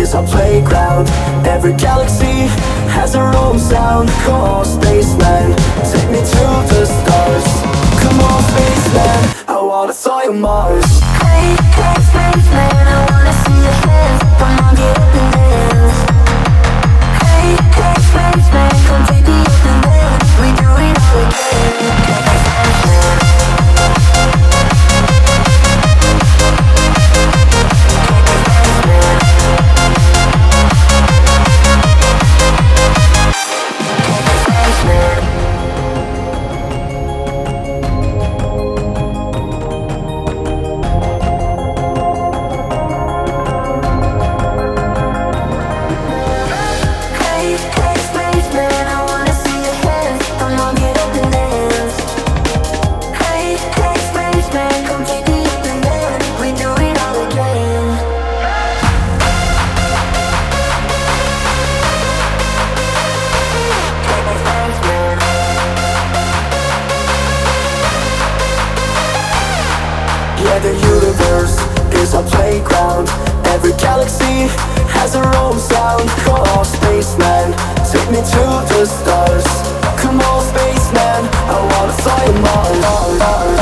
is our playground. Every galaxy has their own sound. Come on, spaceman, take me to the stars. Come on, spaceman, I wanna fly on Mars. Hey, hey, spaceman, I wanna see your hands. Come on, get up and dance. Hey, hey, spaceman, come take me up and dance. We do it all again. Yeah, the universe is our playground. Every galaxy has their own sound. Come on, spaceman, take me to the stars. Come on, spaceman, I wanna fly on Mars.